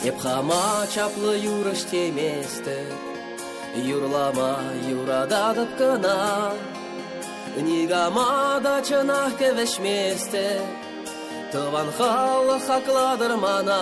Епхама чаплы юрыш теместі, юрлама юрададып кына, нигама да чынах кевешместі, тыван халы хакладыр мана.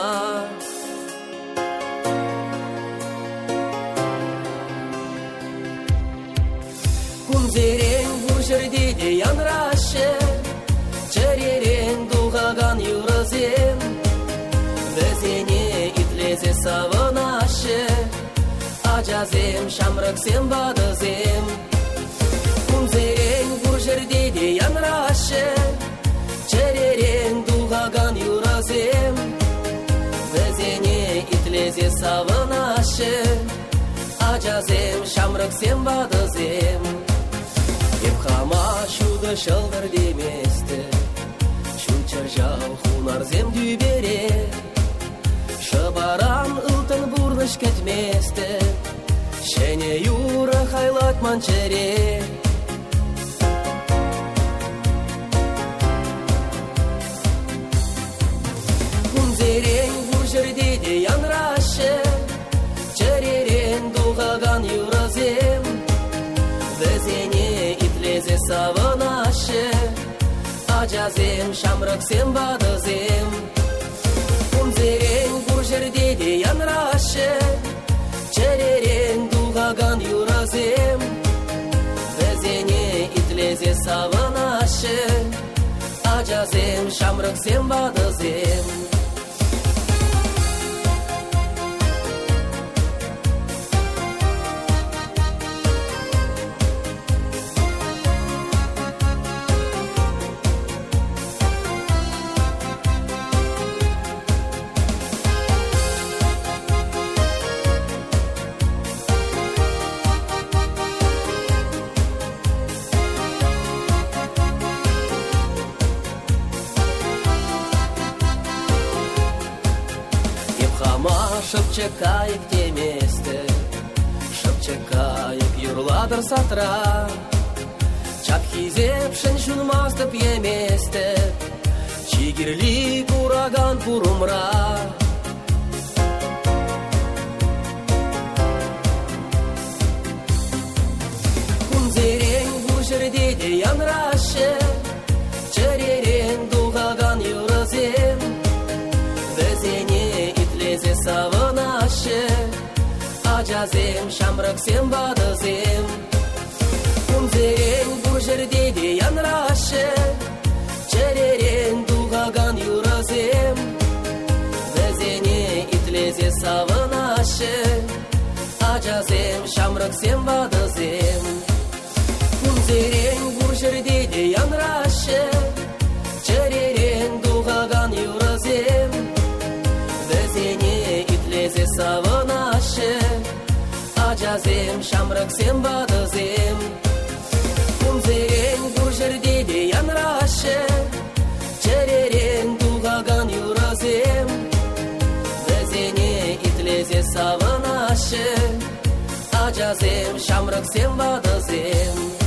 Күнзерен бұл жерде де янрашы, черерен дұғаған юрызем, Везене итлезе савынашы, Ажазем шамрыксем бадызем. Күнзерен бұл жерде де янрашы, черерен дұғаған юрызем, Везене итлезе савынашы, Ажазем шамрыксем бадызем. Епхама шуды шылдыр деместі, Шучыр жау хунарзем дүйбере, Шыбаран ылтын бурныш кетместі, Шене юры хайлат манчере. Күнзерен бұл жерде де янрашы, Черерен дұғаған юрызем, Везене итлезе савынашы, Ажазем шамрыксем бадызем. Күнзерен бұл жерде де янрашы, Черерен дұғаған юрызем, Везене итлезе савынашы, Ажазем шамрыксем бадызем. Шыпчыкайык теместі, шыпчыкайык юрладыр сатра, Чапхизеп шын шунмастып еместі, Чигирлик ураган пурумра. Күнзерен бұл жерде де янрашы, Черерен дұғаған юрызем, Везене итлезе савынашы, Ажазем шамрыксем бадызем. Күнзерен бұл жерде де янрашы, Черерен дұғаған юрызем, Везене итлезе савынашы, Ажазем шамрыксем бадызем. Күнзерен бұл жерде де янрашы, Черерен дұғаған юрызем, Везене итлезе савынашы, Ажазем шамрыксем бадызем. Күнзерен бұл жерде де янрашы, Черерен дұғаған юрызем, Везене итлезе савынашы, Ажазем шамрыксем бадызем.